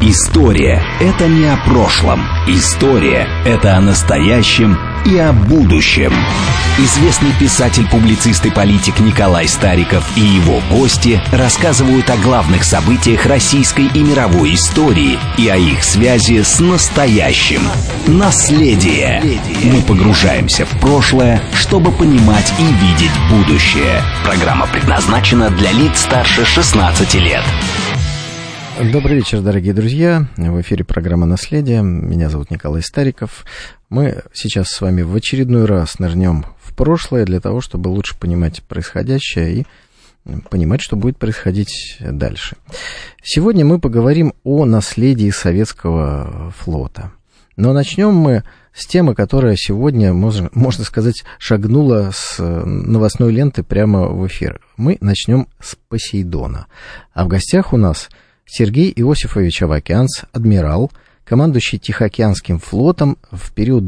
История – это не о прошлом. История – это о настоящем и о будущем. Известный писатель, публицист и политик Николай Стариков и его гости рассказывают о главных событиях российской и мировой истории и о их связи с настоящим. Наследие. Мы погружаемся в прошлое, чтобы понимать и видеть будущее. Программа предназначена для лиц старше 16 лет. Добрый вечер, дорогие друзья. В эфире программа «Наследие». Меня зовут Николай Стариков. Мы сейчас с вами в очередной раз нырнем в прошлое для того, чтобы лучше понимать происходящее и понимать, что будет происходить дальше. Сегодня мы поговорим о наследии советского флота. Но начнем мы с темы, которая сегодня, можно сказать, шагнула с новостной ленты прямо в эфир. Мы начнем с Посейдона. А в гостях у нас Сергей Иосифович Авакянц, адмирал, командующий Тихоокеанским флотом в период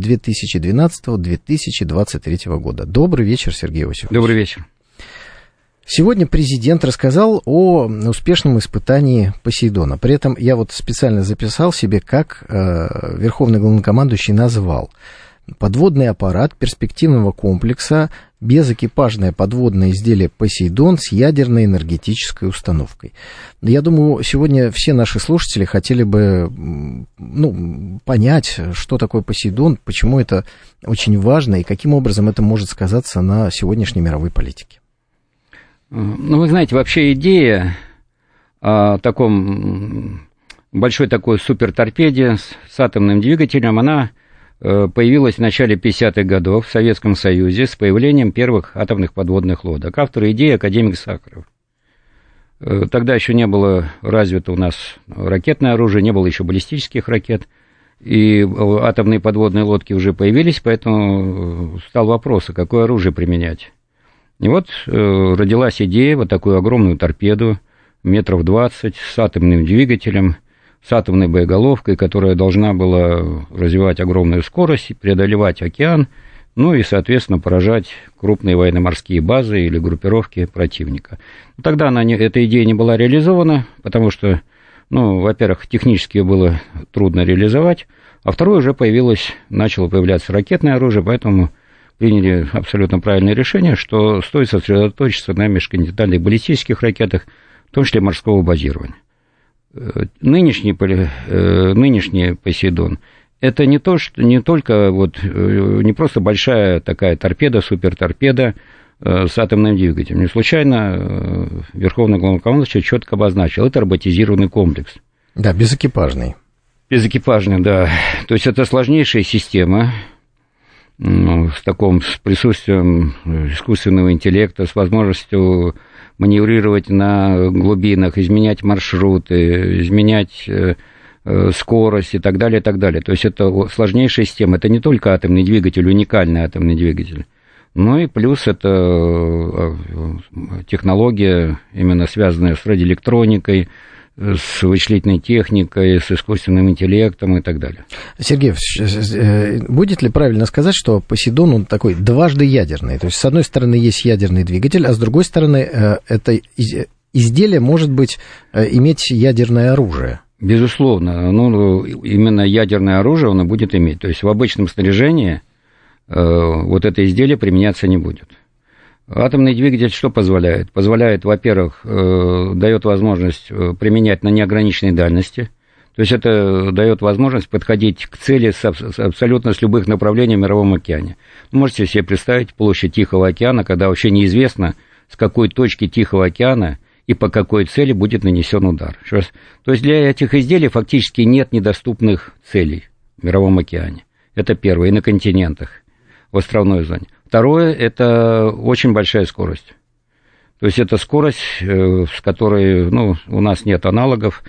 2012-2023 года. Добрый вечер, Сергей Иосифович. Добрый вечер. Сегодня президент рассказал о успешном испытании Посейдона. При этом я вот специально записал себе, как верховный главнокомандующий назвал. Подводный аппарат перспективного комплекса, безэкипажное подводное изделие «Посейдон» с ядерной энергетической установкой. Я думаю, сегодня все наши слушатели хотели бы понять, что такое «Посейдон», почему это очень важно и каким образом это может сказаться на сегодняшней мировой политике. Вы знаете, вообще идея о таком большой такой суперторпеде с атомным двигателем, она появилась в начале 50-х годов в Советском Союзе с появлением первых атомных подводных лодок. Автор идеи академик Сахаров. Тогда еще не было развито у нас ракетное оружие, не было еще баллистических ракет, и атомные подводные лодки уже появились, поэтому стал вопрос, а какое оружие применять. И вот родилась идея вот такую огромную торпеду, метров 20, с атомным двигателем, с атомной боеголовкой, которая должна была развивать огромную скорость, преодолевать океан, ну и, соответственно, поражать крупные военно-морские базы или группировки противника. Тогда эта идея не была реализована, потому что, во-первых, технически ее было трудно реализовать, а второе, уже начало появляться ракетное оружие, поэтому приняли абсолютно правильное решение, что стоит сосредоточиться на межконтинентальных баллистических ракетах, в том числе морского базирования. Нынешний Посейдон – это не просто большая такая торпеда, суперторпеда с атомным двигателем. Не случайно Верховный главнокомандующий четко обозначил, это роботизированный комплекс. Да, безэкипажный. Безэкипажный, да. То есть это сложнейшая система с присутствием искусственного интеллекта, с возможностью маневрировать на глубинах, изменять маршруты, изменять скорость и так далее, и так далее. То есть это сложнейшая система. Это не только атомный двигатель, уникальный атомный двигатель, но и плюс это технология, именно связанная с радиоэлектроникой, с вычислительной техникой, с искусственным интеллектом и так далее. Сергей, будет ли правильно сказать, что Посейдон, он такой дважды ядерный? То есть, с одной стороны, есть ядерный двигатель, а с другой стороны, это изделие может иметь ядерное оружие? Безусловно. Именно ядерное оружие оно будет иметь. То есть, в обычном снаряжении вот это изделие применяться не будет. Атомный двигатель что позволяет? Позволяет, во-первых, дает возможность применять на неограниченной дальности, то есть это дает возможность подходить к цели абсолютно с любых направлений в Мировом океане. Вы можете себе представить площадь Тихого океана, когда вообще неизвестно, с какой точки Тихого океана и по какой цели будет нанесен удар. То есть для этих изделий фактически нет недоступных целей в Мировом океане. Это первое, и на континентах, в островной зоне. Второе – это очень большая скорость. То есть это скорость, с которой у нас нет аналогов.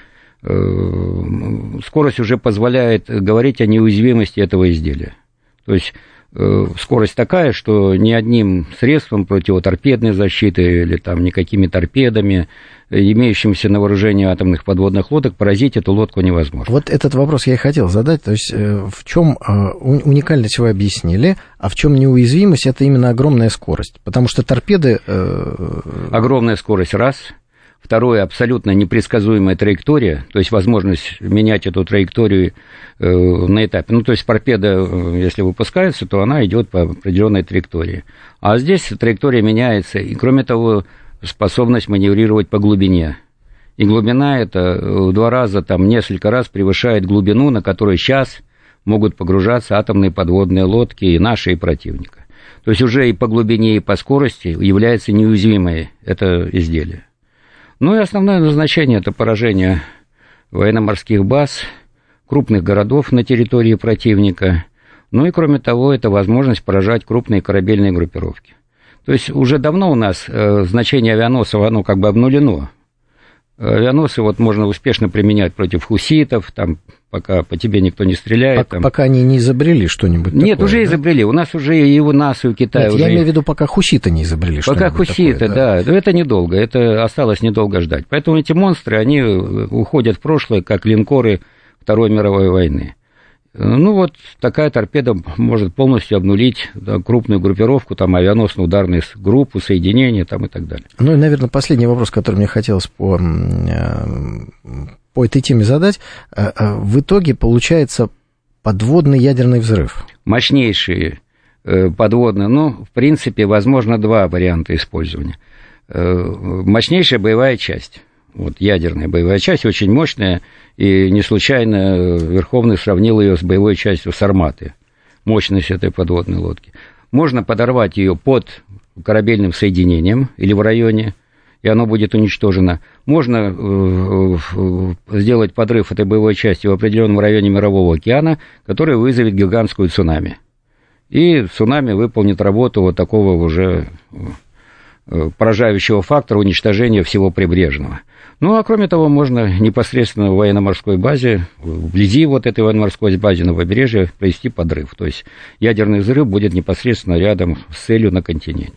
Скорость уже позволяет говорить о неуязвимости этого изделия. То есть скорость такая, что ни одним средством противоторпедной защиты или никакими торпедами, имеющимися на вооружении атомных подводных лодок, поразить эту лодку невозможно. Вот этот вопрос я и хотел задать. То есть в чем уникальность вы объяснили, а в чем неуязвимость? Это именно огромная скорость. Потому что торпеды... Огромная скорость, раз. Второе, абсолютно непредсказуемая траектория, то есть возможность менять эту траекторию на этапе. Ну, то есть торпеда, если выпускается, то она идет по определенной траектории. А здесь траектория меняется, и, кроме того, способность маневрировать по глубине. И глубина это в 2 раза, там, несколько раз превышает глубину, на которой сейчас могут погружаться атомные подводные лодки и наши, и противника. То есть уже и по глубине, и по скорости является неуязвимое это изделие. Ну и основное назначение – это поражение военно-морских баз, крупных городов на территории противника. Ну и, кроме того, это возможность поражать крупные корабельные группировки. То есть уже давно у нас значение авианосцев, оно как бы обнулено. Авианосцы вот можно успешно применять против хуситов, там, пока по тебе никто не стреляет. Пока они не изобрели что-нибудь такое. Нет, уже изобрели. У нас уже и у нас, и у Китая. Нет, уже... я имею в виду, пока хуситы не изобрели что-нибудь пока хуситы, такое, да. Это недолго, это осталось недолго ждать. Поэтому эти монстры, они уходят в прошлое, как линкоры Второй мировой войны. Ну, вот такая торпеда может полностью обнулить крупную группировку, там, авианосно-ударную группу, соединения там, и так далее. Ну, и, наверное, последний вопрос, который мне хотелось по этой теме задать. В итоге получается подводный ядерный взрыв. Мощнейшие подводные, ну, в принципе, возможно, 2 варианта использования. Мощнейшая боевая часть. Вот ядерная боевая часть, очень мощная, и не случайно Верховный сравнил ее с боевой частью Сарматы, мощность этой подводной лодки. Можно подорвать ее под корабельным соединением или в районе, и оно будет уничтожено. Можно сделать подрыв этой боевой части в определенном районе Мирового океана, который вызовет гигантскую цунами. И цунами выполнит работу вот такого уже поражающего фактора уничтожения всего прибрежного. Ну, а кроме того, можно непосредственно в военно-морской базе, вблизи вот этой военно-морской базы на побережье провести подрыв. То есть ядерный взрыв будет непосредственно рядом с целью на континенте.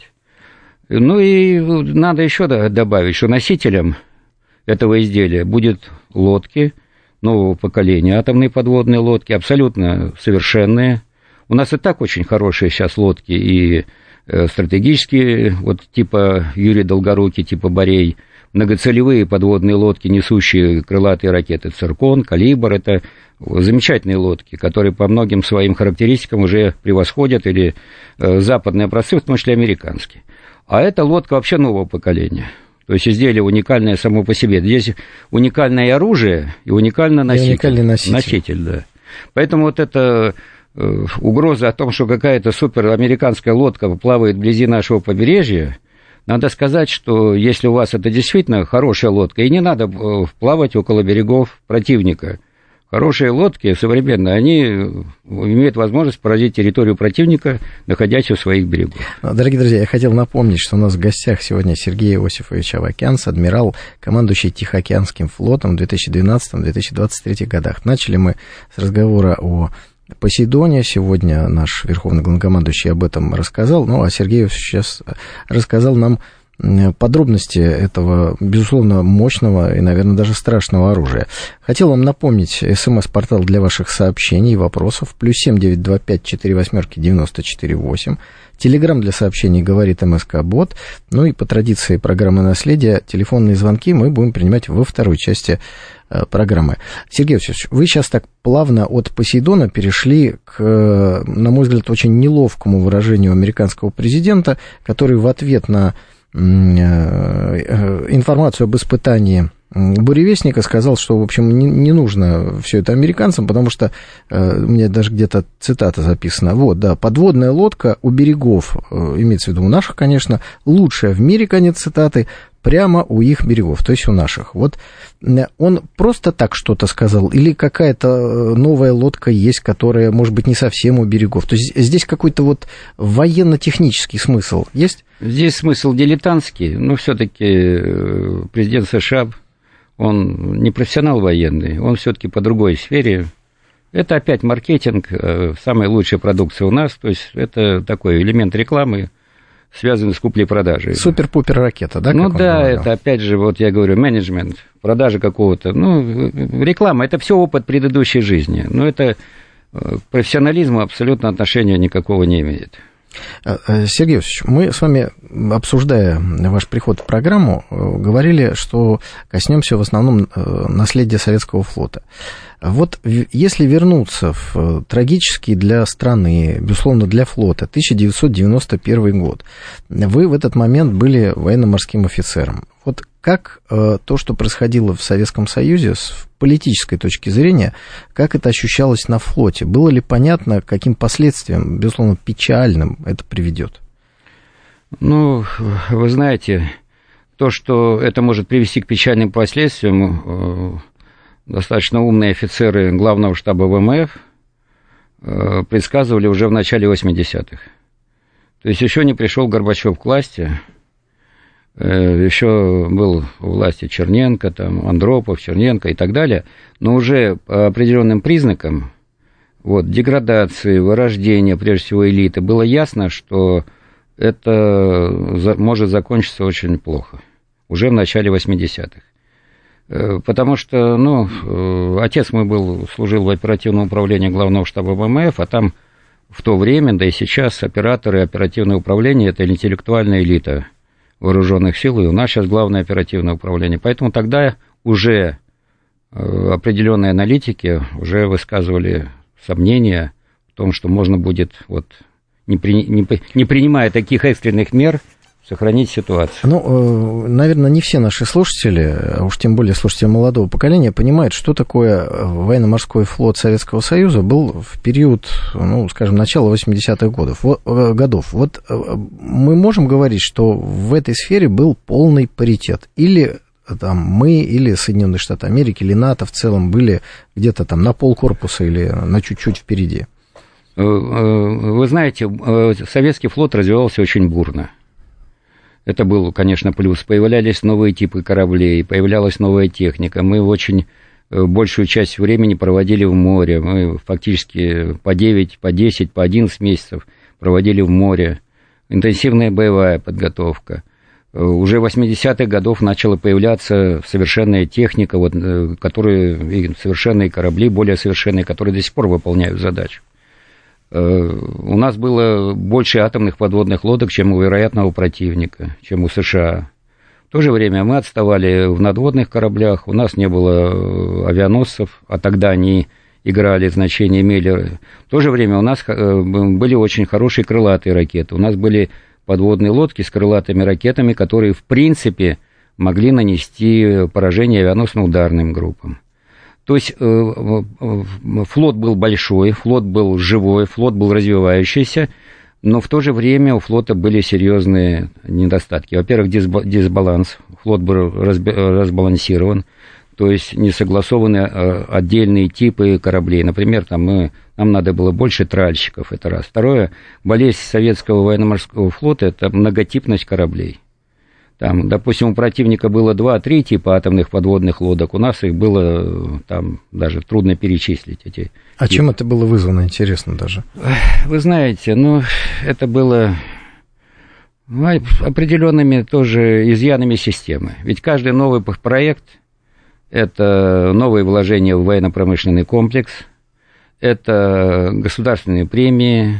Ну и надо еще добавить, что носителем этого изделия будет лодки нового поколения, атомные подводные лодки, абсолютно совершенные. У нас и так очень хорошие сейчас лодки и стратегические, вот типа Юрий Долгорукий, типа Борей, многоцелевые подводные лодки, несущие крылатые ракеты «Циркон», «Калибр». Это замечательные лодки, которые по многим своим характеристикам уже превосходят или западные образцы, в том числе американские. А это лодка вообще нового поколения. То есть изделие уникальное само по себе. Здесь уникальное оружие и уникальный носитель. Уникальный носитель. Носитель, да. Поэтому вот это угроза о том, что какая-то суперамериканская лодка плавает вблизи нашего побережья, надо сказать, что если у вас это действительно хорошая лодка, и не надо плавать около берегов противника. Хорошие лодки современные, они имеют возможность поразить территорию противника, находясь у своих берегов. Дорогие друзья, я хотел напомнить, что у нас в гостях сегодня Сергей Иосифович Авакянц, адмирал, командующий Тихоокеанским флотом в 2012-2023 годах. Начали мы с разговора о Посейдоне. Сегодня наш верховный главнокомандующий об этом рассказал, ну, а Сергей сейчас рассказал нам подробности этого, безусловно, мощного и, наверное, даже страшного оружия. Хотел вам напомнить СМС-портал для ваших сообщений и вопросов. +7 925 48 94 8. Телеграм для сообщений говорит МСК-бот. Ну и по традиции программы «Наследие» телефонные звонки мы будем принимать во второй части программы. Сергей Васильевич, вы сейчас так плавно от Посейдона перешли к, на мой взгляд, очень неловкому выражению американского президента, который в ответ на информацию об испытании буревестника сказал, что, в общем, не нужно все это американцам, потому что у меня даже где-то цитата записана. Вот, да, подводная лодка у берегов, имеется в виду у наших, конечно, лучшая в мире, конец цитаты, прямо у их берегов, то есть у наших. Вот он просто так что-то сказал, или какая-то новая лодка есть, которая, может быть, не совсем у берегов. То есть здесь какой-то вот военно-технический смысл есть? Здесь смысл дилетантский, но все-таки президент США, он не профессионал военный, он все-таки по другой сфере. Это опять маркетинг, самая лучшая продукция у нас, то есть это такой элемент рекламы, связанный с куплей-продажей. Супер-пупер ракета, да? Ну да, это опять же, вот я говорю, менеджмент, продажа какого-то, ну, реклама, это все опыт предыдущей жизни, но это к профессионализму абсолютно отношения никакого не имеет. Сергей Иосифович, мы с вами, обсуждая ваш приход в программу, говорили, что коснемся в основном наследия Советского флота. Вот если вернуться в трагический для страны, безусловно, для флота, 1991 год, вы в этот момент были военно-морским офицером. Вот как то, что происходило в Советском Союзе, с политической точки зрения, как это ощущалось на флоте? Было ли понятно, к каким последствиям, безусловно, печальным это приведет? Ну, вы знаете, то, что это может привести к печальным последствиям, достаточно умные офицеры Главного штаба ВМФ предсказывали уже в начале 80-х. То есть еще не пришел Горбачев к власти, еще был у власти Черненко, там, Андропов, Черненко и так далее, но уже по определенным признакам деградации, вырождения, прежде всего, элиты, было ясно, что это может закончиться очень плохо, уже в начале 80-х. Потому что, отец мой служил в оперативном управлении Главного штаба ВМФ, а там в то время, да и сейчас, операторы оперативного управления – это интеллектуальная элита вооруженных сил, и у нас сейчас главное оперативное управление. Поэтому тогда уже определенные аналитики уже высказывали сомнения в том, что можно будет, не принимая таких экстренных мер, сохранить ситуацию. Наверное, не все наши слушатели, а уж тем более слушатели молодого поколения, понимают, что такое военно-морской флот Советского Союза был в период, начала 80-х годов. Вот мы можем говорить, что в этой сфере был полный паритет. Или там мы, или Соединенные Штаты Америки, или НАТО в целом были где-то там на полкорпуса или на чуть-чуть впереди. Вы знаете, советский флот развивался очень бурно. Это был, конечно, плюс. Появлялись новые типы кораблей, появлялась новая техника. Мы очень большую часть времени проводили в море. Мы фактически по 9, по 10, по 11 месяцев проводили в море. Интенсивная боевая подготовка. Уже в 80-х годов начала появляться совершенная техника, и совершенные корабли, более совершенные, которые до сих пор выполняют задачу. У нас было больше атомных подводных лодок, чем у вероятного противника, чем у США. В то же время мы отставали в надводных кораблях, у нас не было авианосцев, а тогда они играли, значение имели. В то же время у нас были очень хорошие крылатые ракеты, у нас были подводные лодки с крылатыми ракетами, которые, в принципе, могли нанести поражение авианосно-ударным группам. То есть флот был большой, флот был живой, флот был развивающийся, но в то же время у флота были серьезные недостатки. Во-первых, дисбаланс, флот был разбалансирован, то есть не согласованы отдельные типы кораблей. Например, нам надо было больше тральщиков, это раз. Второе, болезнь советского военно-морского флота – это многотипность кораблей. Там, допустим, у противника было 2-3 типа атомных подводных лодок, у нас их было, там, даже трудно перечислить эти. А чем это было вызвано, интересно даже? Вы знаете, это было определенными тоже изъянами системы. Ведь каждый новый проект – это новые вложения в военно-промышленный комплекс, это государственные премии,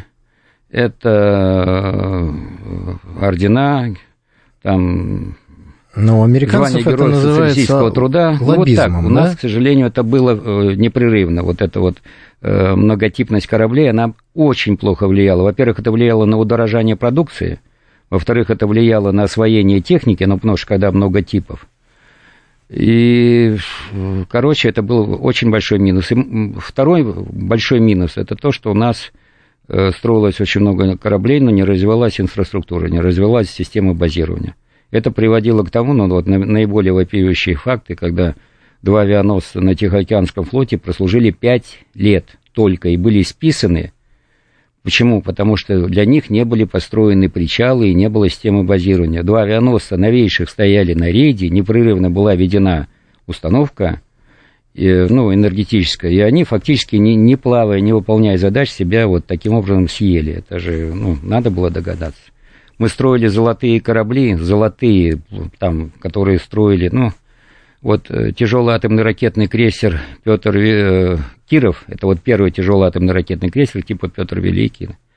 это ордена, там, американцев звание Героя социалистического труда. Лоббизмом, У нас, к сожалению, это было непрерывно. Эта многотипность кораблей, она очень плохо влияла. Во-первых, это влияло на удорожание продукции. Во-вторых, это влияло на освоение техники, потому что когда много типов. И, это был очень большой минус. И второй большой минус – это то, что у нас строилось очень много кораблей, но не развивалась инфраструктура, не развивалась система базирования. Это приводило к тому, наиболее вопиющие факты, когда 2 авианосца на Тихоокеанском флоте прослужили 5 лет только и были списаны. Почему? Потому что для них не были построены причалы и не было системы базирования. 2 авианосца новейших стояли на рейде, непрерывно была введена установка, энергетическая, и они фактически не плавая, не выполняя задач, себя таким образом съели. Это же, надо было догадаться. Мы строили золотые корабли, которые строили, тяжелый атомный ракетный крейсер Петр Киров, это первый тяжелый атомный ракетный крейсер типа Петр Великий.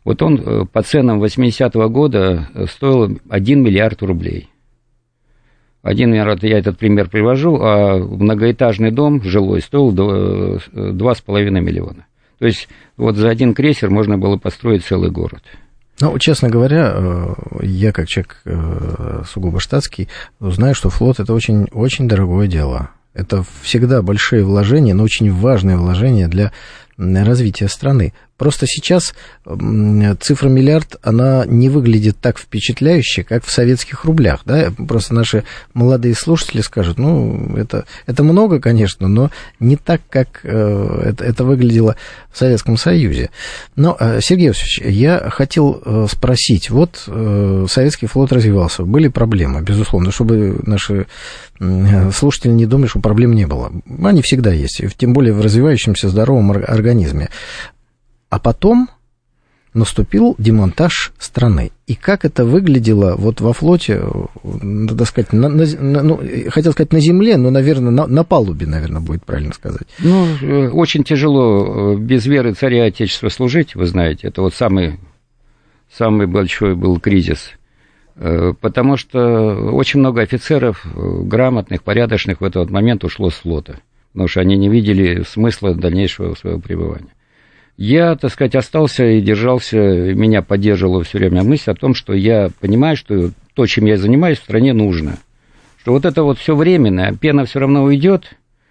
Вот он по ценам 80-го года стоил 1 миллиард рублей. 1 миллиард, я этот пример привожу, а многоэтажный дом жилой стоил 2,5 миллиона. То есть вот за один крейсер можно было построить целый город. Ну, честно говоря, я как человек сугубо штатский знаю, что флот – это очень, очень дорогое дело. Это всегда большие вложения, но очень важные вложения для развития страны. Просто сейчас цифра миллиард, она не выглядит так впечатляюще, как в советских рублях, да, просто наши молодые слушатели скажут, ну, это много, конечно, но не так, как это выглядело в Советском Союзе. Но, Сергей Иосифович, я хотел спросить, вот советский флот развивался, были проблемы, безусловно, чтобы наши слушатели не думали, что проблем не было. Они всегда есть, тем более в развивающемся здоровом организме. А потом наступил демонтаж страны. И как это выглядело вот во флоте, надо сказать, хотел сказать на земле, но, наверное, на палубе, наверное, будет правильно сказать. Ну, очень тяжело без веры царя Отечества служить, вы знаете. Это вот самый большой был кризис. Потому что очень много офицеров, грамотных, порядочных в этот момент ушло с флота. Потому что они не видели смысла дальнейшего своего пребывания. Я, так сказать, остался и держался, меня поддерживала все время мысль о том, что я понимаю, что то, чем я занимаюсь, в стране нужно. Что вот это вот все временно, пена все равно уйдет,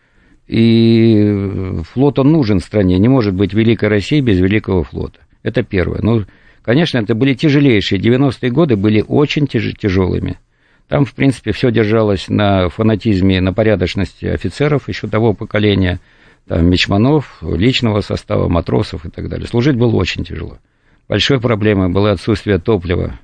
и флот он нужен стране. Не может быть великой России без великого флота. Это первое. Ну, конечно, это были тяжелейшие. 90-е годы были очень тяжелыми. Там, в принципе, все держалось на фанатизме, на порядочности офицеров еще того поколения, там, мичманов, личного состава, матросов и так далее. Служить было очень тяжело. Большой проблемой было отсутствие топлива.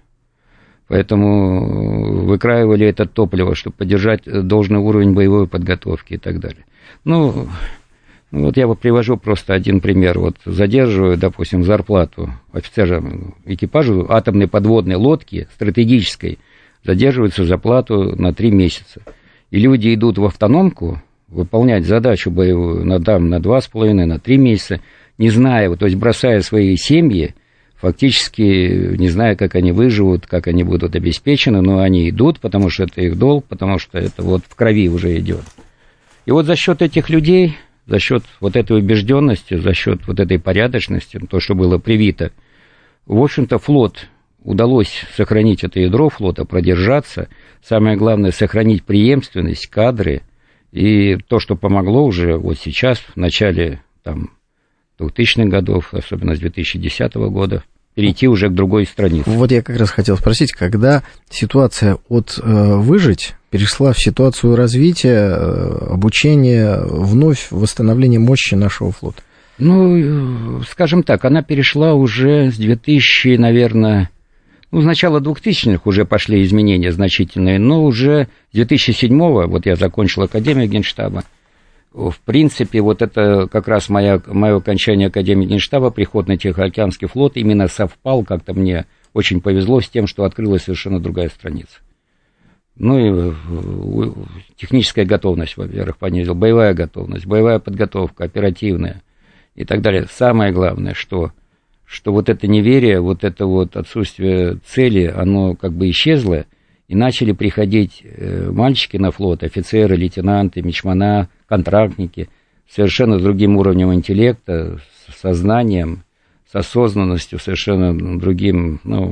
Поэтому выкраивали это топливо, чтобы поддержать должный уровень боевой подготовки и так далее. Ну, вот я вот привожу просто один пример. Вот задерживаю, допустим, зарплату офицерам экипажу атомной подводной лодки стратегической, задерживаются зарплату на 3 месяца. И люди идут в автономку выполнять задачу боевую на 2,5, на 3 месяца, не зная, то есть бросая свои семьи, фактически не зная, как они выживут, как они будут обеспечены, но они идут, потому что это их долг, потому что это вот в крови уже идет. И вот за счет этих людей, за счет вот этой убежденности, за счет вот этой порядочности, то, что было привито, в общем-то, флот удалось сохранить это ядро флота, продержаться, самое главное, сохранить преемственность, кадры. И то, что помогло уже вот сейчас, в начале 2000-х годов, особенно с 2010 года, перейти уже к другой странице. Вот я как раз хотел спросить, когда ситуация от выжить перешла в ситуацию развития, обучения, вновь восстановления мощи нашего флота? Ну, скажем так, она перешла уже с 2000, наверное... Ну, с начала 2000-х уже пошли изменения значительные, но уже с 2007-го, вот я закончил Академию Генштаба, в принципе, вот это как раз мое окончание Академии Генштаба, приход на Тихоокеанский флот именно совпал, как-то мне очень повезло с тем, что открылась совершенно другая страница. Ну, и техническая готовность, во-первых, понизил, боевая готовность, боевая подготовка, оперативная и так далее. Самое главное, что вот это неверие, вот это вот отсутствие цели, оно как бы исчезло, и начали приходить мальчики на флот, офицеры, лейтенанты, мичмана, контрактники, совершенно с другим уровнем интеллекта, с сознанием, с осознанностью, совершенно другим, ну,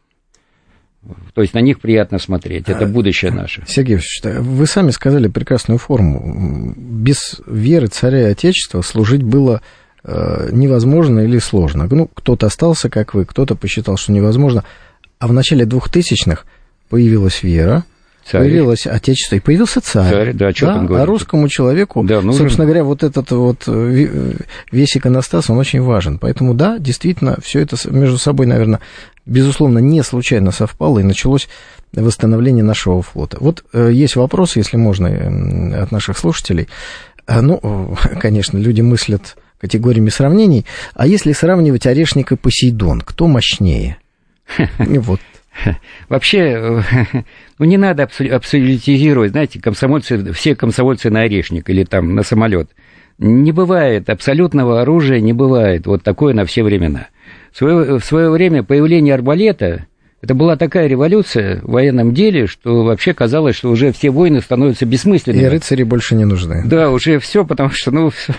то есть на них приятно смотреть, это будущее наше. Сергей Ильич, вы сами сказали прекрасную форму. Без веры царя и отечества служить было невозможно или сложно. Ну, кто-то остался, как вы, кто-то посчитал, что невозможно. А в начале 2000-х появилась вера, появилось отечество, и появился царь. Да, что там говорить? А русскому человеку, да, собственно говоря, вот этот вот весь иконостас, он очень важен. Поэтому, да, действительно, все это между собой, наверное, безусловно, не случайно совпало, и началось восстановление нашего флота. Вот есть вопросы, если можно, от наших слушателей. Ну, конечно, люди мыслят категориями сравнений. А если сравнивать Орешник и Посейдон, кто мощнее? Вот. Вообще, ну, не надо абсолютизировать, знаете, все комсомольцы на Орешник или там на самолет. Не бывает абсолютного оружия, не бывает вот такое на все времена. В свое время появление арбалета, это была такая революция в военном деле, что вообще казалось, что уже все войны становятся бессмысленными. И рыцари больше не нужны. Да, уже все, потому что,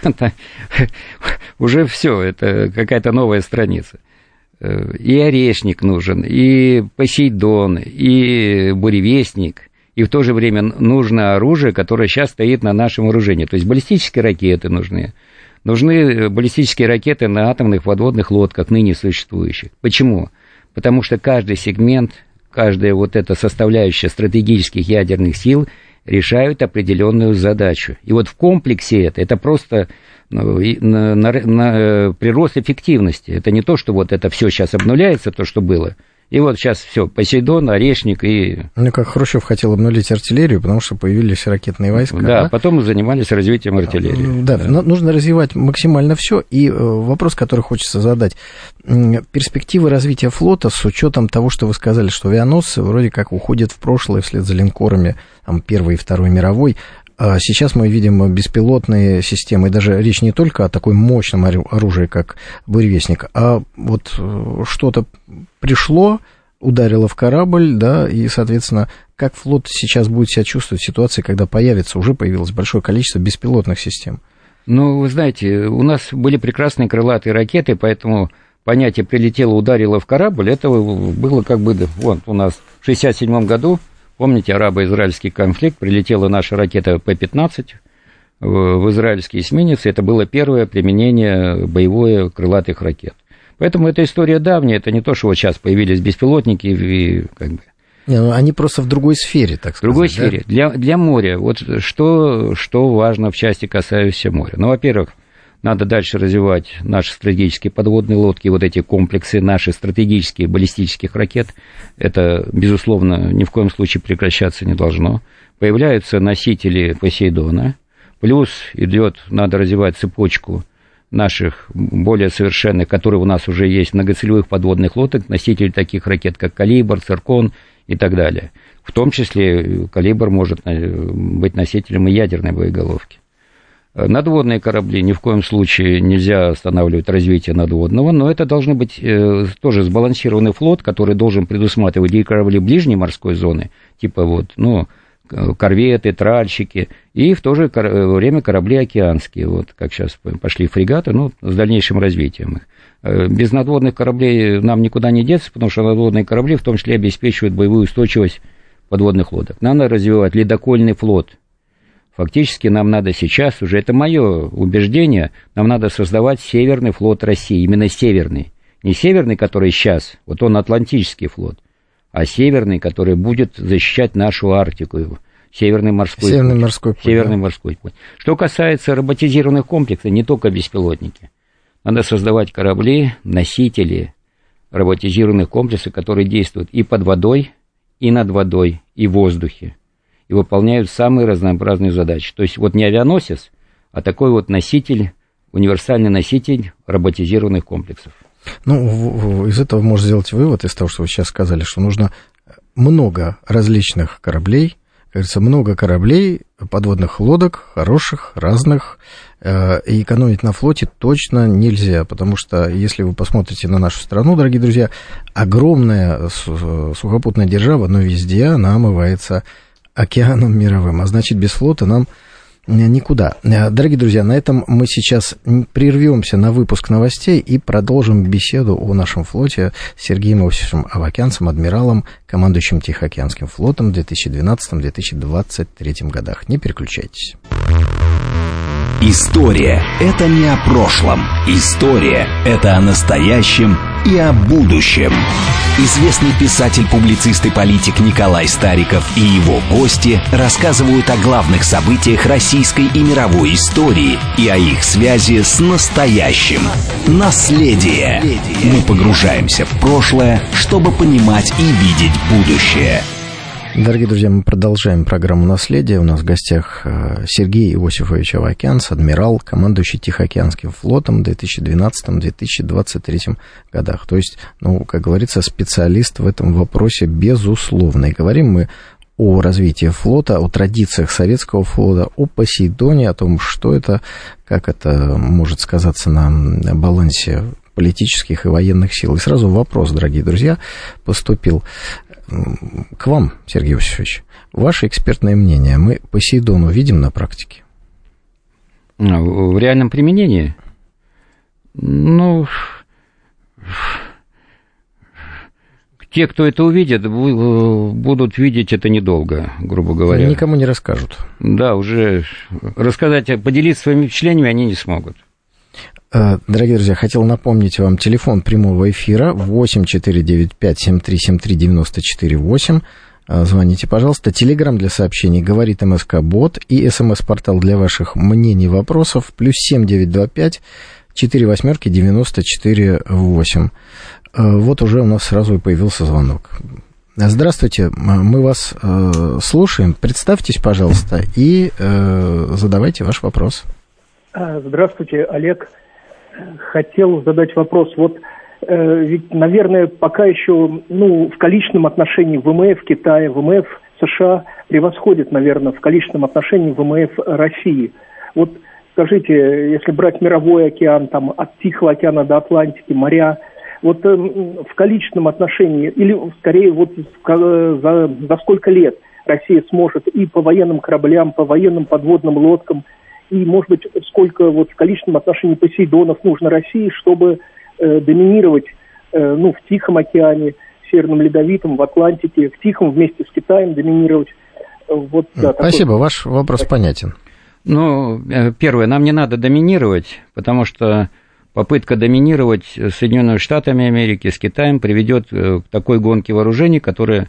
уже все, это какая-то новая страница. И Орешник нужен, и Посейдон, и Буревестник, и в то же время нужно оружие, которое сейчас стоит на нашем вооружении. То есть баллистические ракеты нужны. Нужны баллистические ракеты на атомных подводных лодках, ныне существующих. Почему? Потому что каждый сегмент, каждая вот эта составляющая стратегических ядерных сил решают определенную задачу. И вот в комплексе это просто прирост эффективности. Это не то, что вот это все сейчас обнуляется, то, что было. И вот сейчас все, Посейдон, Орешник и... Как Хрущев хотел обнулить артиллерию, потому что появились ракетные войска. Да, потом мы занимались развитием артиллерии. Да, нужно развивать максимально все. И вопрос, который хочется задать. Перспективы развития флота с учетом того, что вы сказали, что авианосцы вроде как уходят в прошлое вслед за линкорами Первой и Второй мировой. Сейчас мы видим беспилотные системы, и даже речь не только о такой мощном оружии, как Буревестник, а вот что-то пришло, ударило в корабль, да, и, соответственно, как флот сейчас будет себя чувствовать в ситуации, когда уже появилось большое количество беспилотных систем? Ну, вы знаете, у нас были прекрасные крылатые ракеты, поэтому понятие «прилетело, ударило в корабль», это было как бы, вот у нас в 1967 году, помните, арабо-израильский конфликт, прилетела наша ракета П-15 в израильский эсминец, и это было первое применение боевое крылатых ракет. Поэтому эта история давняя, это не то, что вот сейчас появились беспилотники и как бы... Они просто в другой сфере, так сказать. В другой сфере. Для моря. Вот что важно в части, касающейся моря. Ну, во-первых, надо дальше развивать наши стратегические подводные лодки, вот эти комплексы, наши стратегические баллистических ракет. Это, безусловно, ни в коем случае прекращаться не должно. Появляются носители Посейдона, плюс надо развивать цепочку наших более совершенных, которые у нас уже есть, многоцелевых подводных лодок, носителей таких ракет, как «Калибр», «Циркон» и так далее. В том числе «Калибр» может быть носителем и ядерной боеголовки. Надводные корабли ни в коем случае нельзя останавливать развитие надводного, но это должен быть тоже сбалансированный флот, который должен предусматривать и корабли ближней морской зоны, типа корветы, тральщики, и в то же время корабли океанские, вот как сейчас пошли фрегаты, с дальнейшим развитием их. Без надводных кораблей нам никуда не деться, потому что надводные корабли в том числе обеспечивают боевую устойчивость подводных лодок. Надо развивать ледокольный флот. Фактически нам надо сейчас, уже это мое убеждение, нам надо создавать Северный флот России, именно северный. Не северный, который сейчас, вот он Атлантический флот, а северный, который будет защищать нашу Арктику, Северный морской путь. Что касается роботизированных комплексов, не только беспилотники. Надо создавать корабли, носители роботизированных комплексов, которые действуют и под водой, и над водой, и в воздухе. И выполняют самые разнообразные задачи. То есть вот не авианосец, а такой вот носитель, универсальный носитель роботизированных комплексов. Из этого можно сделать вывод, из того, что вы сейчас сказали, что нужно много различных кораблей, как говорится, много кораблей, подводных лодок, хороших, разных, и экономить на флоте точно нельзя, потому что, если вы посмотрите на нашу страну, дорогие друзья, огромная сухопутная держава, но везде она омывается океаном мировым, а значит, без флота нам никуда. Дорогие друзья, на этом мы сейчас прервемся на выпуск новостей и продолжим беседу о нашем флоте с Сергеем Иосифовичем Авакянцем, адмиралом, командующим Тихоокеанским флотом в 2012-2023 годах. Не переключайтесь. История – это не о прошлом. История – это о настоящем и о будущем. Известный писатель, публицист и политик Николай Стариков и его гости рассказывают о главных событиях российской и мировой истории и о их связи с настоящим. Наследие. Мы погружаемся в прошлое, чтобы понимать и видеть будущее. Дорогие друзья, мы продолжаем программу «Наследие». У нас в гостях Сергей Иосифович Авакянц, адмирал, командующий Тихоокеанским флотом в 2012-2023 годах. То есть, как говорится, специалист в этом вопросе безусловно. И говорим мы о развитии флота, о традициях советского флота, о Посейдоне, о том, что это, как это может сказаться на балансе политических и военных сил. И сразу вопрос, дорогие друзья, поступил к вам, Сергей Иосифович. Ваше экспертное мнение. Мы Посейдон увидим на практике? В реальном применении? Ну, те, кто это увидит, будут видеть это недолго, грубо говоря. Никому не расскажут. Да, уже рассказать, поделиться своими впечатлениями они не смогут. Дорогие друзья, хотел напомнить вам телефон прямого эфира 8495-7373-94-8. Звоните, пожалуйста. Телеграм для сообщений «Говорит МСК-бот» и СМС-портал для ваших мнений, вопросов +7 925 4 8 94 8. Вот уже у нас сразу и появился звонок. Здравствуйте, мы вас слушаем. Представьтесь, пожалуйста, и задавайте ваш вопрос. Здравствуйте, Олег. Хотел задать вопрос. Вот ведь, наверное, пока еще, в количественном отношении ВМФ Китая, ВМФ США превосходит, наверное, в количественном отношении ВМФ России. Вот скажите, если брать мировой океан, там, от Тихого океана до Атлантики, моря, вот в количественном отношении, или скорее вот за сколько лет Россия сможет и по военным кораблям, по военным подводным лодкам, и, может быть, сколько вот в количественном отношении Посейдонов нужно России, чтобы доминировать в Тихом океане, в Северном Ледовитом, в Атлантике, в Тихом вместе с Китаем доминировать. Вот, да, спасибо, ваш вопрос понятен. Первое, нам не надо доминировать, потому что попытка доминировать Соединенными Штатами Америки с Китаем приведет к такой гонке вооружений, которая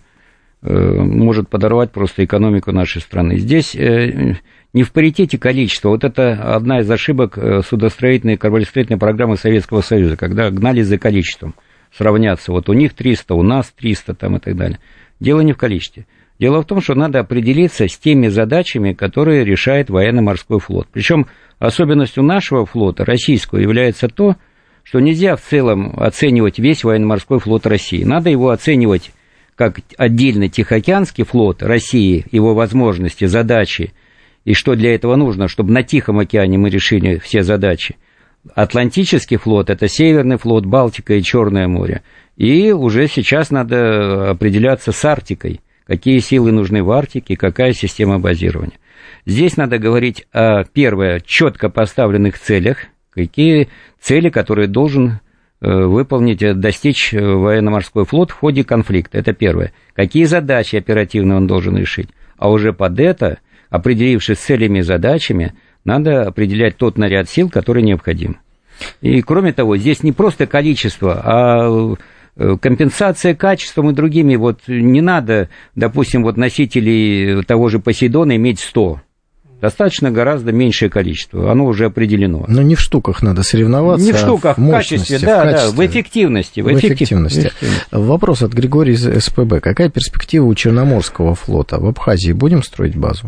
может подорвать просто экономику нашей страны. Здесь не в паритете количества. Вот это одна из ошибок судостроительной и кораблестроительной программы Советского Союза, когда гнались за количеством сравняться. Вот у них 300, у нас 300 там, и так далее. Дело не в количестве. Дело в том, что надо определиться с теми задачами, которые решает военно-морской флот. Причем особенностью нашего флота, российского, является то, что нельзя в целом оценивать весь военно-морской флот России. Надо его оценивать как отдельно Тихоокеанский флот России, его возможности, задачи, и что для этого нужно, чтобы на Тихом океане мы решили все задачи. Атлантический флот – это Северный флот, Балтика и Черное море. И уже сейчас надо определяться с Арктикой, какие силы нужны в Арктике, какая система базирования. Здесь надо говорить о, первое, четко поставленных целях, какие цели, которые должен выполнить, достичь военно-морской флот в ходе конфликта. Это первое. Какие задачи оперативно он должен решить. А уже под это, определившись с целями и задачами, надо определять тот наряд сил, который необходим. И кроме того, здесь не просто количество, а компенсация качеством и другими. Вот не надо, допустим, вот носителей того же Посейдона иметь 100. Достаточно гораздо меньшее количество, оно уже определено. Но не в штуках надо соревноваться, не в штуках, а в качестве, в эффективности. В эффективности. Вопрос от Григория из СПБ. Какая перспектива у Черноморского флота? В Абхазии будем строить базу?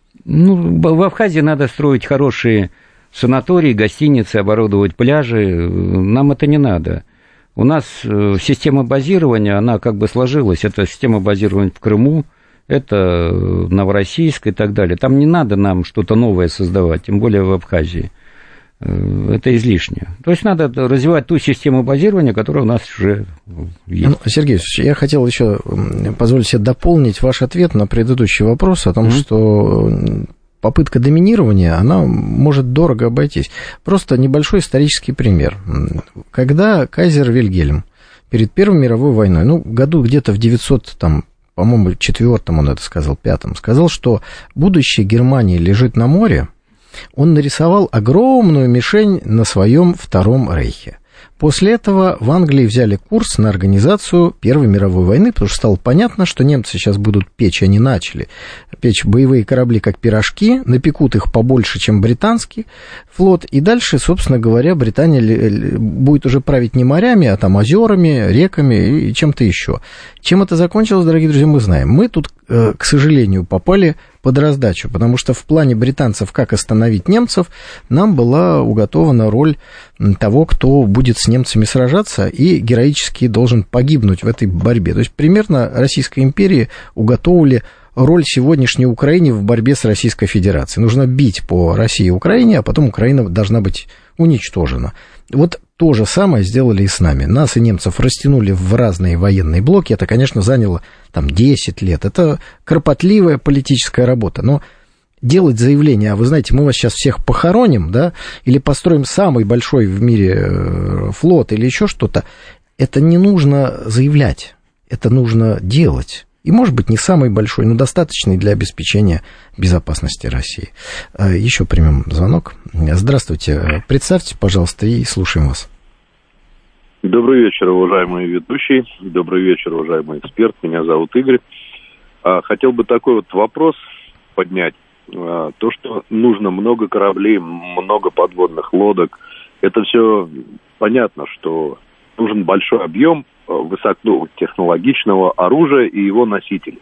В Абхазии надо строить хорошие санатории, гостиницы, оборудовать пляжи. Нам это не надо. У нас система базирования, она как бы сложилась. Это система базирования в Крыму, это Новороссийск и так далее. Там не надо нам что-то новое создавать, тем более в Абхазии. Это излишне. То есть надо развивать ту систему базирования, которая у нас уже есть. Сергей Ильич, я хотел еще позволить себе дополнить ваш ответ на предыдущий вопрос о том, что попытка доминирования, она может дорого обойтись. Просто небольшой исторический пример. Когда кайзер Вильгельм перед Первой мировой войной, году где-то в 900, по-моему, 4-м он это сказал, 5-м, сказал, что будущее Германии лежит на море, он нарисовал огромную мишень на своем Втором Рейхе. После этого в Англии взяли курс на организацию Первой мировой войны, потому что стало понятно, что немцы сейчас будут печь, они начали печь боевые корабли как пирожки, напекут их побольше, чем британский флот, и дальше, собственно говоря, Британия будет уже править не морями, а озерами, реками и чем-то еще. Чем это закончилось, дорогие друзья, мы знаем. Мы тут, к сожалению, попали под раздачу, потому что в плане британцев, как остановить немцев, нам была уготована роль того, кто будет с немцами сражаться и героически должен погибнуть в этой борьбе. То есть примерно Российской империи уготовили роль сегодняшней Украине в борьбе с Российской Федерацией. Нужно бить по России и Украине, а потом Украина должна быть уничтожена. Вот то же самое сделали и с нами. Нас и немцев растянули в разные военные блоки. Это, конечно, заняло там 10 лет. Это кропотливая политическая работа. Но делать заявление, а вы знаете, мы вас сейчас всех похороним, да, или построим самый большой в мире флот, или еще что-то, это не нужно заявлять, это нужно делать. И, может быть, не самый большой, но достаточный для обеспечения безопасности России. Еще примем звонок. Здравствуйте. Представьте, пожалуйста, и слушаем вас. Добрый вечер, уважаемый ведущий. Добрый вечер, уважаемый эксперт. Меня зовут Игорь. Хотел бы такой вот вопрос поднять. То, что нужно много кораблей, много подводных лодок, это все понятно, что нужен большой объем высокотехнологичного оружия и его носителей.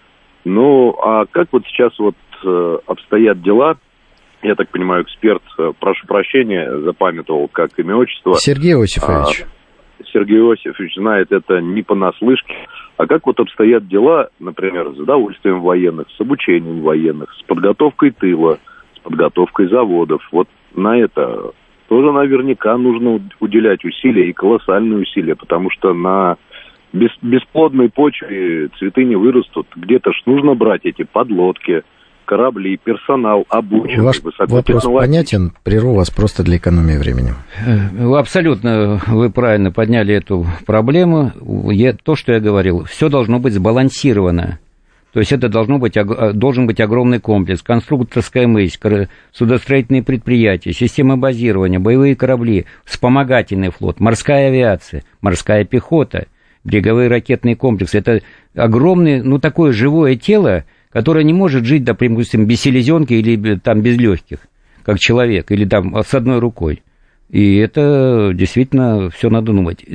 Ну, а как вот сейчас вот обстоят дела? Я так понимаю, эксперт, прошу прощения, запамятовал, как имя, отчество. Сергей Иосифович. Сергей Иосифович знает это не понаслышке. А как вот обстоят дела, например, с удовольствием военных, с обучением военных, с подготовкой тыла, с подготовкой заводов? Вот на это тоже наверняка нужно уделять усилия, и колоссальные усилия, потому что на бесплодной почве цветы не вырастут. Где-то ж нужно брать эти подлодки, корабли, персонал, обученный, ваш вопрос понятен, прерву вас просто для экономии времени. Абсолютно вы правильно подняли эту проблему. То, что я говорил, все должно быть сбалансировано. То есть это должен быть огромный комплекс, конструкторская мысль, судостроительные предприятия, система базирования, боевые корабли, вспомогательный флот, морская авиация, морская пехота, береговые ракетные комплексы. Это огромное, такое живое тело, которое не может жить, допустим, без селезенки или там без легких, как человек, или там с одной рукой. И это действительно все надо думать.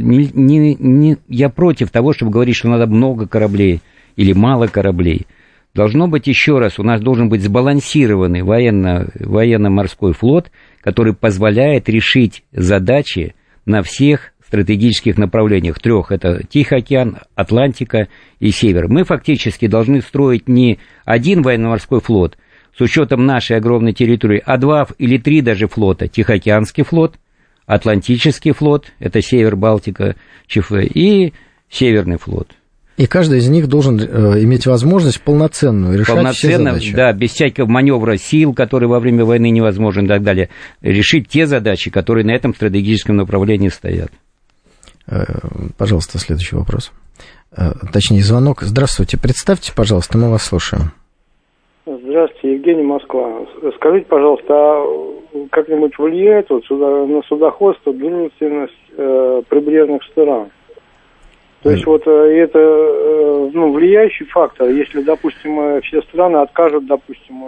Я против того, чтобы говорить, что надо много кораблей или мало кораблей. Должно быть, еще раз, у нас должен быть сбалансированный военно-морской флот, который позволяет решить задачи на всех стратегических направлениях. 3. Это Тихий океан, Атлантика и Север. Мы фактически должны строить не один военно-морской флот с учетом нашей огромной территории, а 2 или 3 даже флота. Тихоокеанский флот, Атлантический флот, это Север, Балтика, ЧФ, и Северный флот. И каждый из них должен иметь возможность полноценную решать все задачи. Да, без всякого маневра сил, который во время войны невозможен и так далее, решить те задачи, которые на этом стратегическом направлении стоят. Пожалуйста, следующий вопрос. Точнее, звонок. Здравствуйте, представьте, пожалуйста, мы вас слушаем. Здравствуйте, Евгений, Москва. Скажите, пожалуйста, а как-нибудь влияет на судоходство длительность прибрежных стран? То есть это влияющий фактор, если, допустим, все страны откажут, допустим,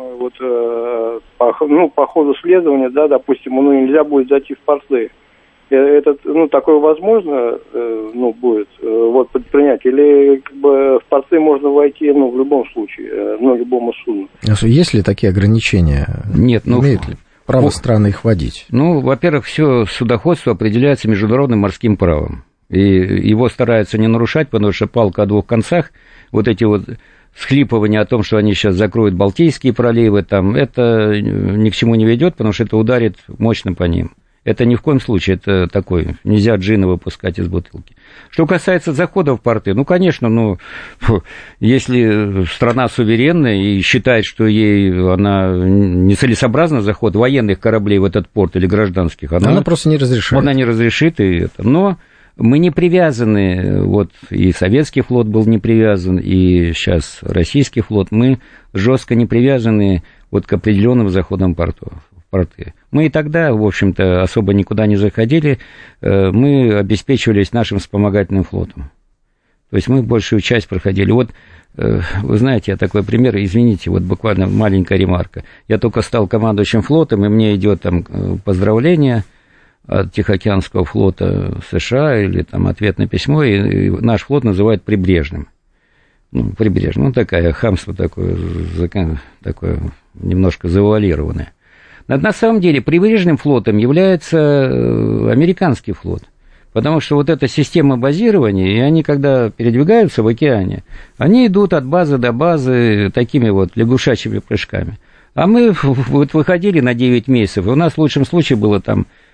по ходу следования, да, допустим, нельзя будет зайти в порты. Это, такое возможно, будет предпринять, или в порты можно войти, в любом случае, любому судну? Есть ли такие ограничения? Нет, имеют ли право страны их вводить? Во-первых, все судоходство определяется международным морским правом. И его стараются не нарушать, потому что палка о двух концах, эти всхлипывания о том, что они сейчас закроют Балтийские проливы, это ни к чему не ведет, потому что это ударит мощно по ним. Это ни в коем случае, это такой, нельзя джина выпускать из бутылки. Что касается захода в порты, конечно, если страна суверенная и считает, что она нецелесообразно заход военных кораблей в этот порт или гражданских, она просто не разрешает. Она не разрешит, но мы не привязаны, и советский флот был не привязан, и сейчас российский флот, мы жестко не привязаны к определенным заходам в порты. Мы и тогда, в общем-то, особо никуда не заходили, мы обеспечивались нашим вспомогательным флотом. То есть мы большую часть проходили. Вы знаете, я такой пример, извините, буквально маленькая ремарка. Я только стал командующим флотом, и мне идет поздравление от Тихоокеанского флота США или ответное письмо, и наш флот называют прибрежным. Прибрежным, такое хамство такое немножко завуалированное. На самом деле прибрежным флотом является американский флот, потому что эта система базирования, и они, когда передвигаются в океане, они идут от базы до базы такими лягушачьими прыжками. А мы выходили на 9 месяцев, и у нас в лучшем случае было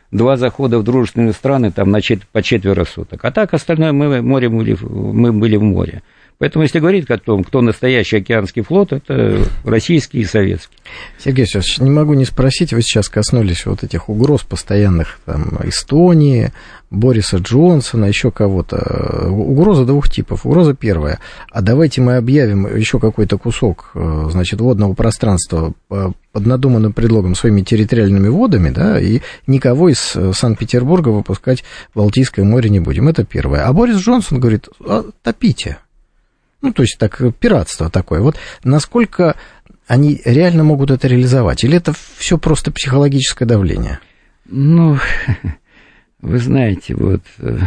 2 захода в дружественные страны там по 4 суток. А так остальное мы были в море. Поэтому, если говорить о том, кто настоящий океанский флот, это российский и советский. Сергей Алексеевич, не могу не спросить, вы сейчас коснулись вот этих угроз постоянных, там, Эстонии, Бориса Джонсона, еще кого-то. Угроза 2 типов. Угроза первая. А давайте мы объявим еще какой-то кусок, значит, водного пространства под надуманным предлогом своими территориальными водами, да, и никого из Санкт-Петербурга выпускать в Балтийское море не будем. Это первое. А Борис Джонсон говорит, топите. Ну, то есть, так, пиратство такое. Вот насколько они реально могут это реализовать? Или это все просто психологическое давление? Ну, вы знаете, вот,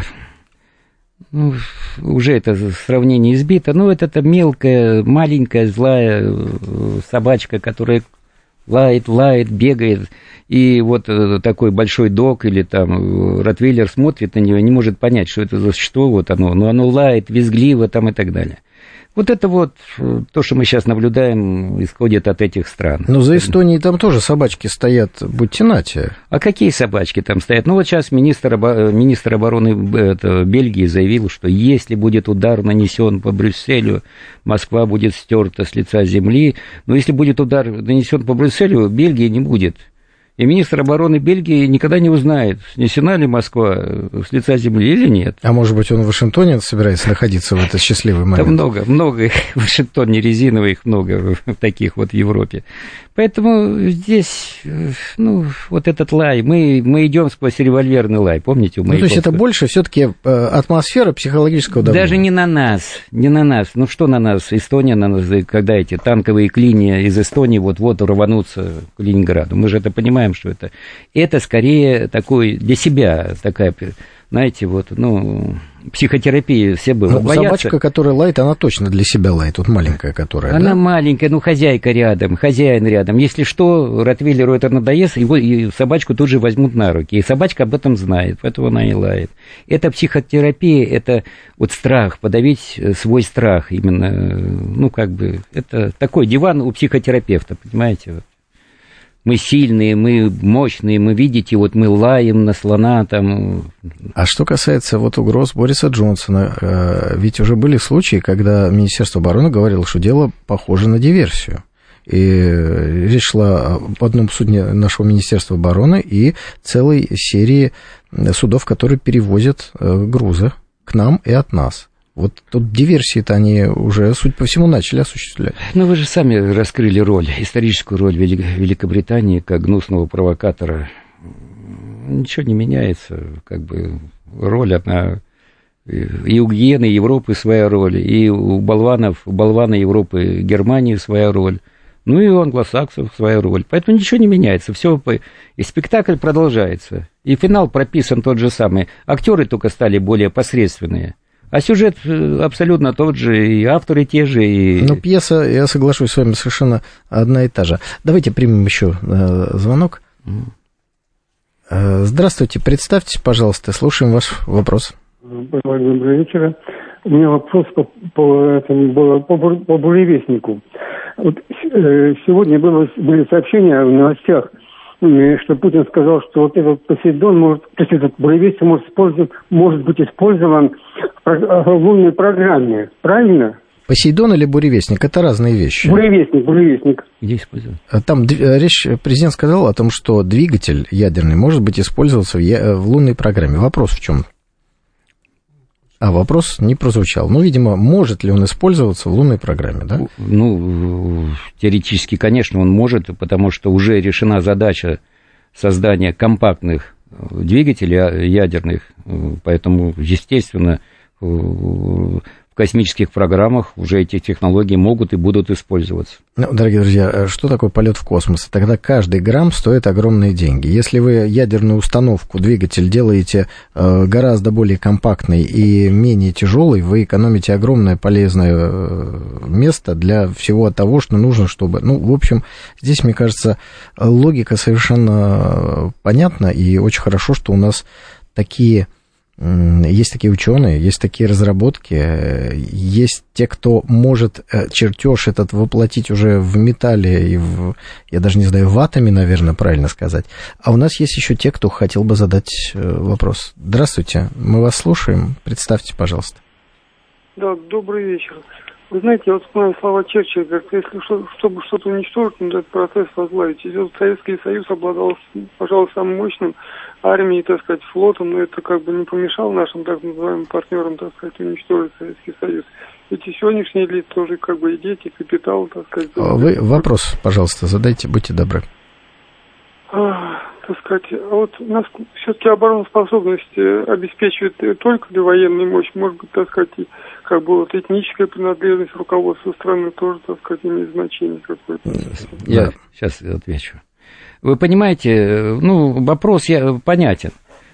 ну, уже это сравнение избито. Ну, это мелкая, маленькая, злая собачка, которая лает, бегает. И вот такой большой дог или там ротвейлер смотрит на нее и не может понять, что это за существо, вот оно. Но оно лает, визгливо там и так далее. Вот это вот то, что мы сейчас наблюдаем, исходит от этих стран. Но за Эстонией там тоже собачки стоят, будьте нате. А какие собачки там стоят? Ну, вот сейчас министр обороны Бельгии заявил, что если будет удар нанесен по Брюсселю, Москва будет стерта с лица земли. Но если будет удар нанесен по Брюсселю, Бельгии не будет. И министр обороны Бельгии никогда не узнает, снесена ли Москва с лица земли или нет. А может быть, он в Вашингтоне собирается находиться в этот счастливый момент? Да много их в Вашингтоне резиновых, их много таких вот в Европе. Поэтому здесь, ну, вот этот лай, мы идем сквозь револьверный лай, помните? Ну, то есть это больше все-таки атмосфера психологического давления? Даже не на нас. Ну, что на нас? Эстония на нас, когда эти танковые клини из Эстонии вот-вот рванутся к Ленинграду. Мы же это понимаем, что это скорее такой для себя такая, знаете, вот, ну, психотерапия, все было. Ну, собачка, которая лает, она точно для себя лает, вот маленькая, которая. Она, да? Маленькая, ну, хозяйка рядом, хозяин рядом. Если что, ротвейлеру это надоест, и собачку тут же возьмут на руки. И собачка об этом знает, поэтому она и лает. Это психотерапия, это вот страх, подавить свой страх именно, ну, как бы, это такой диван у психотерапевта, понимаете, вот. Мы сильные, мы мощные, мы, видите, вот мы лаем на слона там. А что касается вот угроз Бориса Джонсона, ведь уже были случаи, когда Министерство обороны говорило, что дело похоже на диверсию. И речь шла об одном судне нашего Министерства обороны и целой серии судов, которые перевозят грузы к нам и от нас. Вот тут диверсии-то они уже, судя по всему, начали осуществлять. Ну, вы же сами раскрыли историческую роль Великобритании как гнусного провокатора. Ничего не меняется, как бы роль одна. И у гиены Европы своя роль, и у болвана Европы Германии своя роль, ну и у англосаксов своя роль. Поэтому ничего не меняется, и спектакль продолжается. И финал прописан тот же самый. Актеры только стали более посредственные. А сюжет абсолютно тот же, и авторы те же. И... Ну, пьеса, я соглашусь с вами, совершенно одна и та же. Давайте примем еще звонок. Здравствуйте, представьтесь, пожалуйста, слушаем ваш вопрос. Добрый вечер. У меня вопрос по буревестнику. Вот, сегодня были сообщения в новостях, что Путин сказал, что вот этот Посейдон этот буревестник может быть использован в лунной программе. Правильно? Посейдон или буревестник – это разные вещи. Буревестник. Где использовать? Там президент сказал о том, что двигатель ядерный может быть использоваться в лунной программе. Вопрос в чем? Вопрос не прозвучал. Ну, видимо, может ли он использоваться в лунной программе, да? Ну, теоретически, конечно, он может, потому что уже решена задача создания компактных двигателей ядерных, поэтому, естественно, в космических программах уже эти технологии могут и будут использоваться. Ну, дорогие друзья, что такое полет в космос? Тогда каждый грамм стоит огромные деньги. Если вы ядерную установку, двигатель делаете гораздо более компактной и менее тяжелой, вы экономите огромное полезное место для всего того, что нужно, чтобы... Ну, в общем, здесь, мне кажется, логика совершенно понятна, и очень хорошо, что у нас такие есть такие ученые, есть такие разработки, есть те, кто может чертеж этот воплотить уже в металле и я даже не знаю, в атоме, наверное, правильно сказать. А у нас есть еще те, кто хотел бы задать вопрос. Здравствуйте, мы вас слушаем. Представьте, пожалуйста. Да, добрый вечер. Вы знаете, я вот вспоминаю слова Черчилля, как если чтобы что-то уничтожить, надо этот процесс возглавить. И вот Советский Союз обладал, пожалуй, самым мощным армией, так сказать, флотом, но это как бы не помешало нашим так называемым партнерам, так сказать, уничтожить Советский Союз. Ведь и сегодняшние элиты тоже как бы и дети, капитал, так сказать. Вы вопрос, пожалуйста, задайте, будьте добры. Так сказать, а вот у нас все-таки обороноспособность обеспечивает только ли военная мощь, может быть, так сказать, и как бы вот этническая принадлежность руководства страны тоже, так сказать, имеет значение какое-то. Я сейчас отвечу. Вы понимаете, вопрос понятен.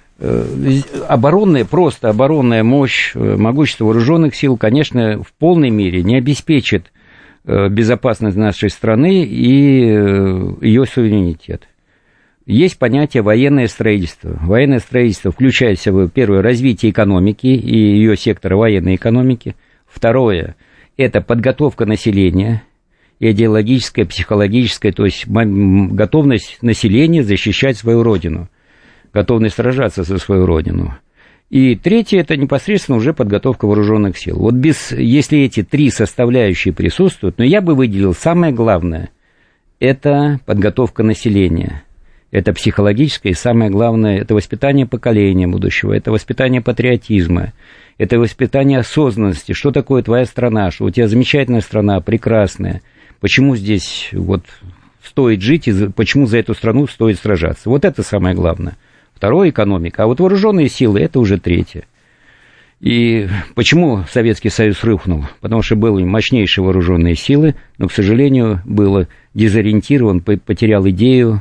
Просто оборонная мощь, могущество вооруженных сил, конечно, в полной мере не обеспечит безопасность нашей страны и ее суверенитет. Есть понятие военное строительство. Военное строительство включает в себя, первое, развитие экономики и ее сектора военной экономики. Второе, это подготовка населения, идеологическая, психологическая, то есть готовность населения защищать свою родину, готовность сражаться за свою родину. И третье, это непосредственно уже подготовка вооруженных сил. Вот если эти три составляющие присутствуют, но я бы выделил самое главное, это подготовка населения. Это психологическое, и самое главное, это воспитание поколения будущего, это воспитание патриотизма, это воспитание осознанности, что такое твоя страна, что у тебя замечательная страна, прекрасная, почему здесь вот стоит жить, и почему за эту страну стоит сражаться. Вот это самое главное. Второе – экономика, а вот вооруженные силы – это уже третье. И почему Советский Союз рухнул? Потому что были мощнейшие вооруженные силы, но, к сожалению, был дезориентирован, потерял идею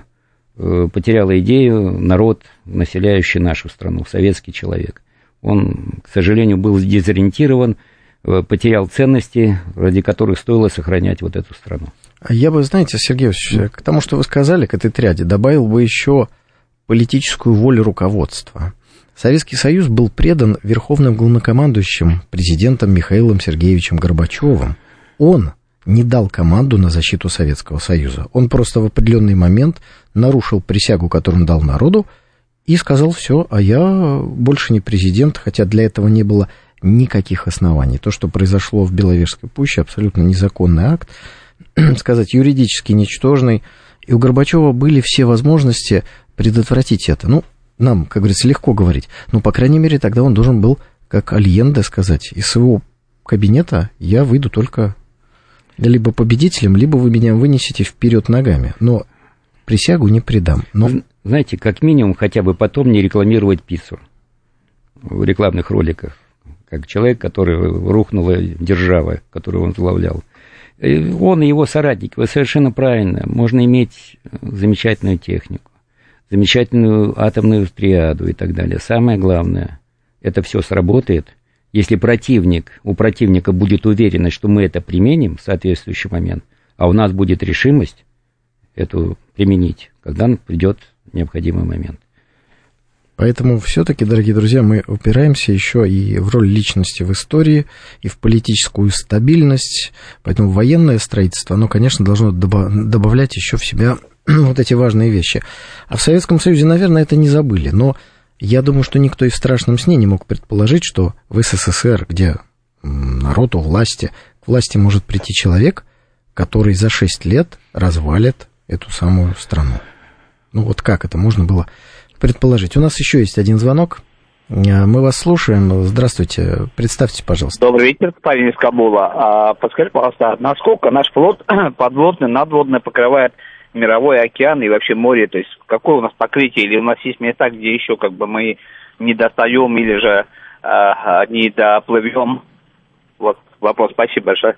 народ, населяющий нашу страну, советский человек. Он, к сожалению, был дезориентирован, потерял ценности, ради которых стоило сохранять вот эту страну. Я бы, знаете, Сергей Васильевич, к тому, что вы сказали, к этой триаде, добавил бы еще политическую волю руководства. Советский Союз был предан верховным главнокомандующим президентом Михаилом Сергеевичем Горбачевым. Он не дал команду на защиту Советского Союза. Он просто в определенный момент нарушил присягу, которую он дал народу, и сказал: все, а я больше не президент, хотя для этого не было никаких оснований. То, что произошло в Беловежской пуще, абсолютно незаконный акт, сказать, юридически ничтожный, и у Горбачева были все возможности предотвратить это. Нам, как говорится, легко говорить, по крайней мере, тогда он должен был, как Альенде, сказать: из своего кабинета я выйду только либо победителем, либо вы меня вынесете вперед ногами, но присягу не предам. Знаете, как минимум, хотя бы потом не рекламировать пиццу в рекламных роликах, как человек, который рухнула держава, которую он возглавлял. Он и его соратники, вы совершенно правильно, можно иметь замечательную технику, замечательную атомную триаду и так далее. Самое главное, это все сработает, если у противника будет уверенность, что мы это применим в соответствующий момент, а у нас будет решимость эту применить, когда придет необходимый момент. Поэтому все-таки, дорогие друзья, мы упираемся еще и в роль личности в истории, и в политическую стабильность. Поэтому военное строительство, оно, конечно, должно добавлять еще в себя вот эти важные вещи. А в Советском Союзе, наверное, это не забыли, но я думаю, что никто и в страшном сне не мог предположить, что в СССР, где народ у власти, к власти может прийти человек, который за 6 лет развалит эту самую страну. Вот как это можно было предположить? У нас еще есть один звонок. Мы вас слушаем. Здравствуйте. Представьте, пожалуйста. Добрый вечер, парень из Кабула. Подскажите, пожалуйста, насколько наш флот подводный, надводный покрывает мировой океан и вообще море, то есть какое у нас покрытие, или у нас есть места, где еще мы не достаем или же не доплывем? Вот вопрос. Спасибо большое.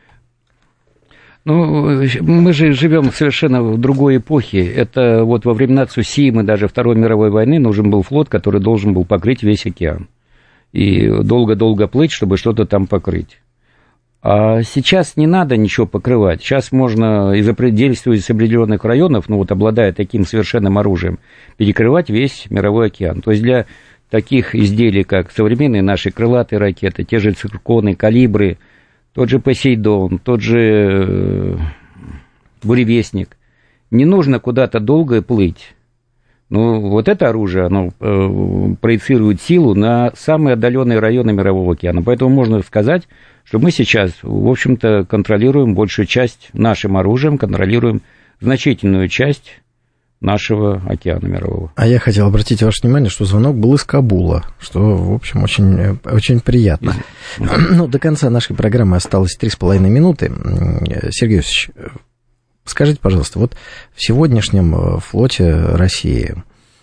Мы же живем совершенно в другой эпохе. Это вот во времена Цусимы, даже Второй мировой войны, нужен был флот, который должен был покрыть весь океан. И долго-долго плыть, чтобы что-то там покрыть. А сейчас не надо ничего покрывать. Сейчас можно, действуя из определенных районов, обладая таким совершенным оружием, перекрывать весь мировой океан. То есть для таких изделий, как современные наши крылатые ракеты, те же цирконы, калибры, тот же Посейдон, тот же Буревестник. Не нужно куда-то долго плыть. Ну, вот это оружие, оно проецирует силу на самые отдаленные районы Мирового океана. Поэтому можно сказать, что мы сейчас, в общем-то, контролируем большую часть нашим оружием, контролируем значительную часть нашего океана мирового. А я хотел обратить ваше внимание, что звонок был из Кабула, что, в общем, очень, очень приятно. Ну, до конца нашей программы осталось 3,5 минуты. Сергей Иосифович, скажите, пожалуйста, вот в сегодняшнем флоте России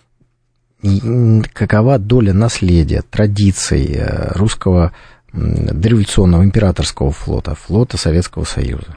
какова доля наследия, традиций русского дореволюционного императорского флота, флота Советского Союза?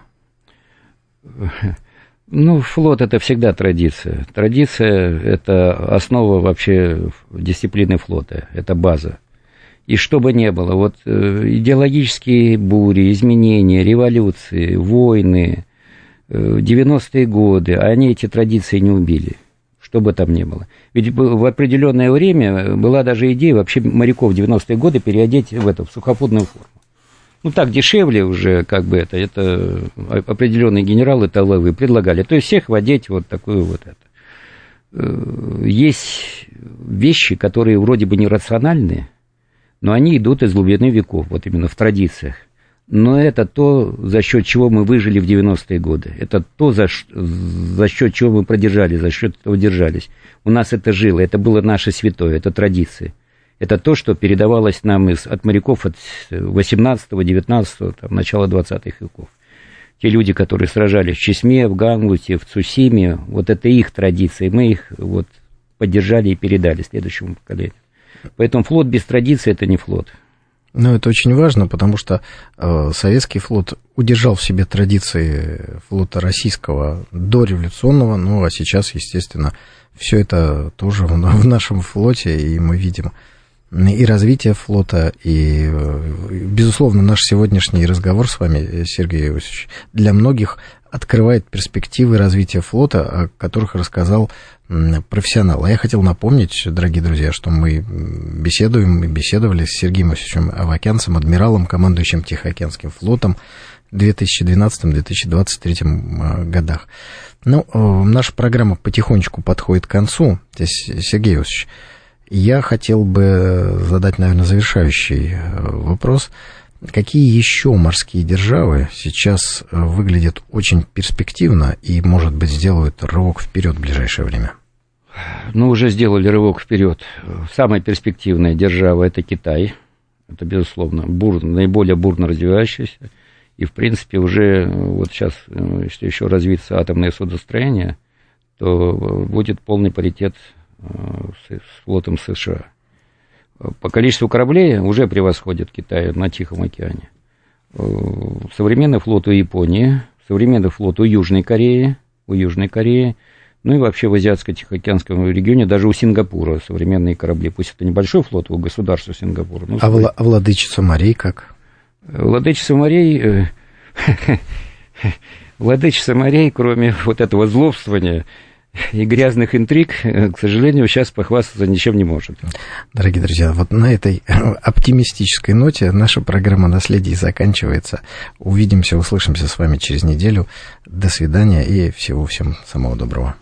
Ну, флот – это всегда традиция. Традиция – это основа вообще дисциплины флота, это база. И что бы ни было, вот идеологические бури, изменения, революции, войны, 90-е годы, они эти традиции не убили, что бы там ни было. Ведь в определенное время была даже идея вообще моряков в 90-е годы переодеть в сухопутную форму. Ну, так дешевле уже, как бы это определенные генералы таловые предлагали. То есть всех одеть вот такую вот это. Есть вещи, которые вроде бы нерациональные, но они идут из глубины веков, вот именно в традициях. Но это то, за счет чего мы выжили в 90-е годы. Это то, за счет чего мы продержались, за счет этого держались. У нас это жило, это было наше святое, это традиции. Это то, что передавалось нам от моряков от 18-го, 19-го, начала 20-х веков. Те люди, которые сражались в Чесме, в Гангуте, в Цусиме, вот это их традиции, мы их вот поддержали и передали следующему поколению. Поэтому флот без традиции – это не флот. Ну, это очень важно, потому что советский флот удержал в себе традиции флота российского дореволюционного, ну, а сейчас, естественно, все это тоже в нашем флоте, и мы видим и развитие флота, и, безусловно, наш сегодняшний разговор с вами, Сергей Иосифович, для многих открывает перспективы развития флота, о которых рассказал профессионал. А я хотел напомнить, дорогие друзья, что мы беседовали с Сергеем Иосифовичем Авакянцем, адмиралом, командующим Тихоокеанским флотом в 2012-2023 годах. Ну, наша программа потихонечку подходит к концу. Здесь, Сергей Иосифович, я хотел бы задать, наверное, завершающий вопрос. Какие еще морские державы сейчас выглядят очень перспективно и, может быть, сделают рывок вперед в ближайшее время? Ну, уже сделали рывок вперед. Самая перспективная держава – это Китай. Это, безусловно, наиболее бурно развивающаяся. И, в принципе, уже вот сейчас, если еще развиться атомное судостроение, то будет полный паритет с флотом США. По количеству кораблей уже превосходит Китай на Тихом океане. Современный флот у Японии, современный флот у Южной Кореи, ну и вообще в Азиатско-Тихоокеанском регионе даже у Сингапура современные корабли. Пусть это небольшой флот у государства Сингапура. А владычица морей как? Владычица морей, кроме вот этого злобствования и грязных интриг, к сожалению, сейчас похвастаться ничем не может. Дорогие друзья, вот на этой оптимистической ноте наша программа «Наследие» заканчивается. Увидимся, услышимся с вами через неделю. До свидания и всего всем самого доброго.